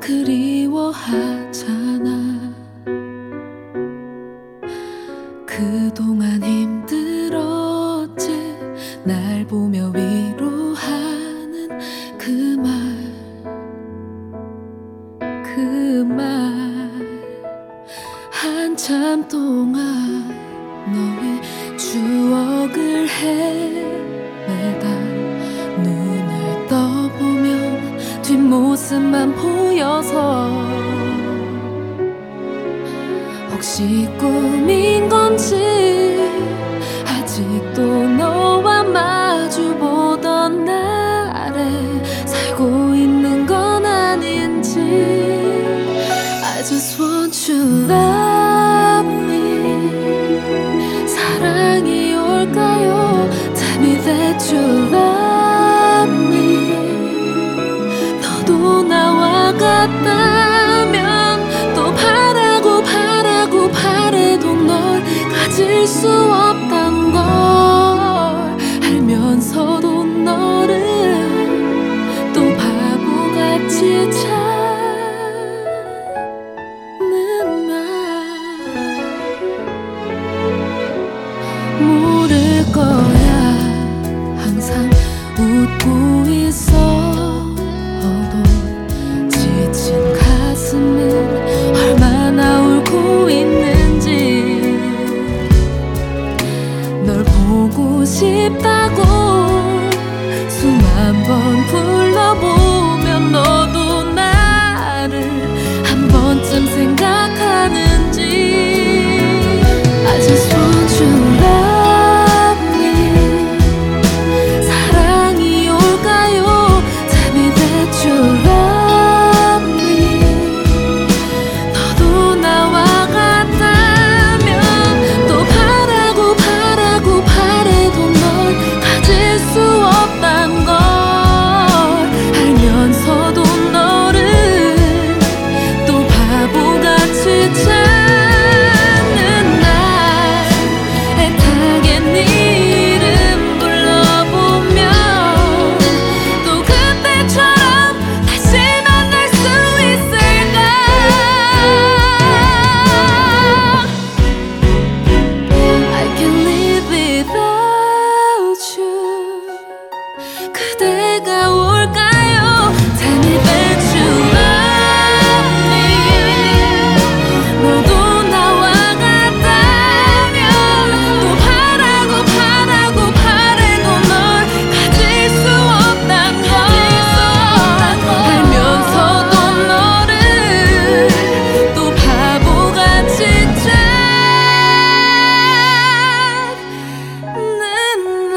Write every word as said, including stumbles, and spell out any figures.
그리워하잖아. 그동안 힘들었지. 날 보며 위로하는 그 말, 그 말. 한참 동안 너의 추억을 헤매다 눈을 떠보면 뒷모습만 보여서 혹시 꿈인 건지, 아직도 너와 마주보던 날에 살고 있는 건 아닌지. I just want you to love me. 사랑이 올까요? Tell me that you love me. 너도 나와 같다면 또 바라고 바라고 바래도 널 가질 수 없단 걸 알면서도 너를 또 바보같이 찾는 말. 모를 거야 항상 웃고 있어도 지친 가슴은 얼마나 울고 있는지. 널 보고 싶다고 수만 번 불러보면 너도 나를 한 번쯤 생각하는지. I just want you to love me. 사랑이 올까요? Tell me that you love me. 너도 나와 같다면 또 바라고 바라고 바래도 널 가질 수 없단 걸 알면서도 너를 또 바보같이 찾는 날. 애타게 네 이름 불러보면 또 그때처럼 다시 만날 수 있을까. I can't live without you. 그대가 올까요? Tell me that you love me. 너도 나와 같다면 또 바라고 바라고 바래도 널 가질 수 없단 걸 알면서도 너를 또 바보같이 찾는 날.